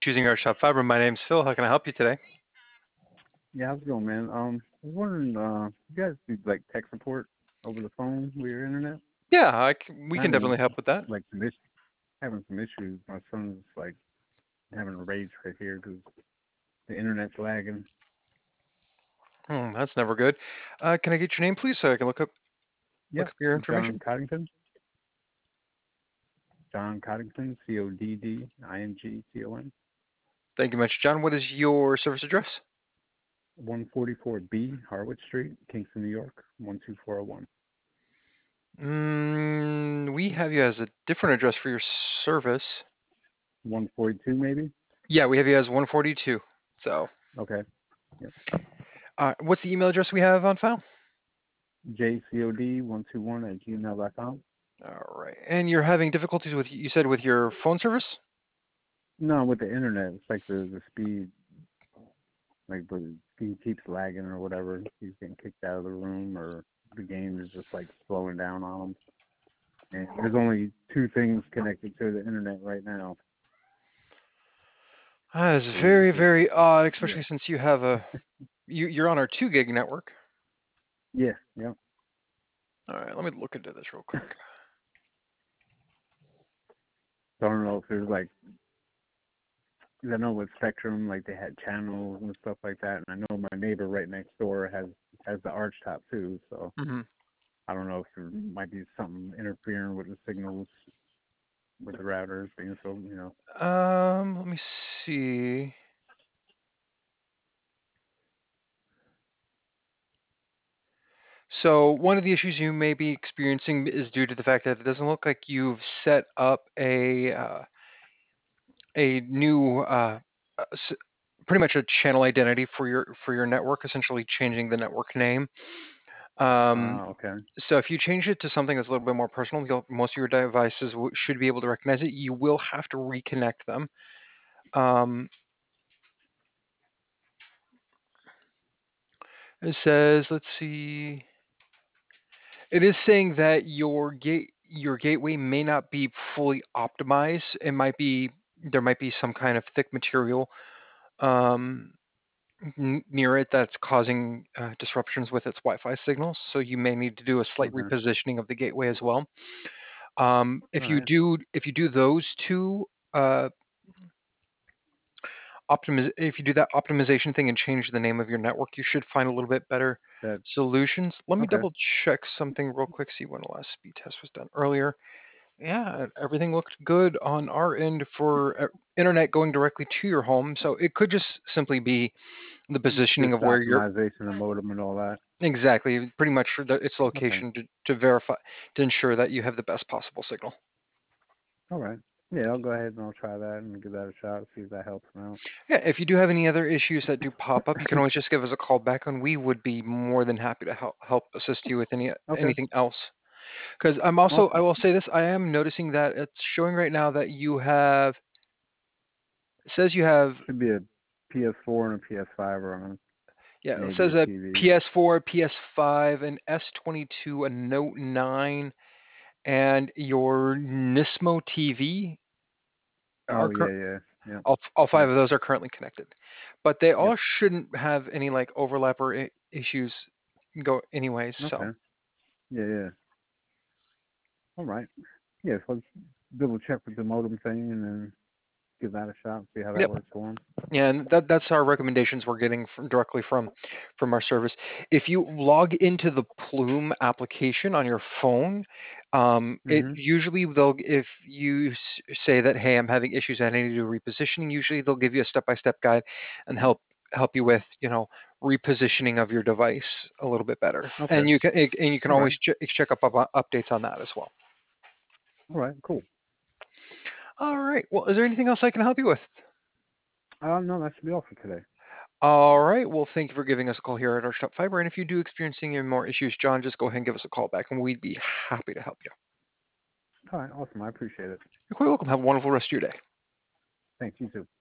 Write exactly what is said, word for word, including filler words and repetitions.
Choosing our shop fiber. My name's Phil. How can I help you today? Yeah, how's it going, man? Um, I was wondering, uh, you guys do like tech support over the phone with your internet? Yeah, I c we I'm can definitely having help with that. like some is having some issues. My son's like having a rage right here because the internet's lagging. Hmm, that's never good. Uh, can I get your name, please, so I can look up look Yep, up your John information? Coddington. John Coddington, C O D D I N G T O N. Thank you much, John. What is your service address? one forty-four B Harwood Street, Kingston, New York, one two four zero one. Mm, we have you as a different address for your service. one forty-two maybe? Yeah, we have you as one forty-two. So, Okay. Yep. uh, what's the email address we have on file? J C O D one two one at gmail dot com. All right. And you're having difficulties with, you said, with your phone service? No, with the internet, it's like the the speed. Like, but he keeps lagging or whatever. He's getting kicked out of the room, or the game is just like slowing down on him. And there's only two things connected to the internet right now, That is so he's very, just very odd, yeah, especially since you have a you, you're on our two gig network. yeah, yeah. All right, let me look into this real quick. So I don't know if there's like, 'cause I know with Spectrum, like they had channels and stuff like that, and I know my neighbor right next door has has the arch top too. So hmm I don't know if there might be something interfering with the signals with the routers being so, you know. Um, let me see. So one of the issues you may be experiencing is due to the fact that it doesn't look like you've set up a uh, a new uh, uh, s- pretty much a channel identity for your for your network, essentially changing the network name. Um, Ah, okay, so if you change it to something that's a little bit more personal, you'll, most of your devices w should be able to recognize it. You will have to reconnect them. Um, it says, let's see. It is saying that your gate your gateway may not be fully optimized. It might be there might be some kind of thick material um, n- near it that's causing uh, disruptions with its Wi-Fi signals. So you may need to do a slight okay, repositioning of the gateway as well. Um, all if you right, do if you do those two uh, optimiz if you do that optimization thing and change the name of your network, you should find a little bit better that solutions. Let me okay. double check something real quick. See when the last speed test was done earlier. Yeah, everything looked good on our end for uh, internet going directly to your home. So it could just simply be the positioning Just of the where you're optimization of modem and all that. exactly, pretty much the, its Okay. location to, to verify, to ensure that you have the best possible signal. All right. Yeah, I'll go ahead and I'll try that and give that a shot, see if that helps me out. Yeah, if you do have any other issues that do pop up, you can always just give us a call back, and we would be more than happy to help help assist you with any Okay. anything else. Because I'm also, I Awesome. will say this, I am noticing that it's showing right now that you have, it says you have. Should be a P S four and a P S five running. Yeah, it Maybe a says a T V. P S four, P S five, an S twenty-two, a Note nine, and your Nismo T V Oh are yeah, cur- yeah. Yep. all, all five Yep. of those are currently connected, but they all Yep. shouldn't have any like overlap or I- issues go anyways. So Okay. Yeah, yeah. All right. Yeah, so let's double check with the modem thing and then give that a shot, see how that yep. works for them. Yeah, and that that's our recommendations we're getting from directly from from our service. If you log into the Plume application on your phone, um, it Mhm. usually they'll if you s- say that, hey, I'm having issues, I need to do repositioning. Usually they'll give you a step-by-step guide and help help you with, you know, repositioning of your device a little bit better. Okay. And you can and you can All right. always ch check up up updates on that as well. All right. Cool. All right. Well, is there anything else I can help you with? Uh, no, that should be all for today. All right. Well, thank you for giving us a call here at our Shop Fiber. And if you do experiencing any more issues, John, just go ahead and give us a call back, and we'd be happy to help you. All right. Awesome. I appreciate it. You're quite welcome. Have a wonderful rest of your day. Thanks. You too.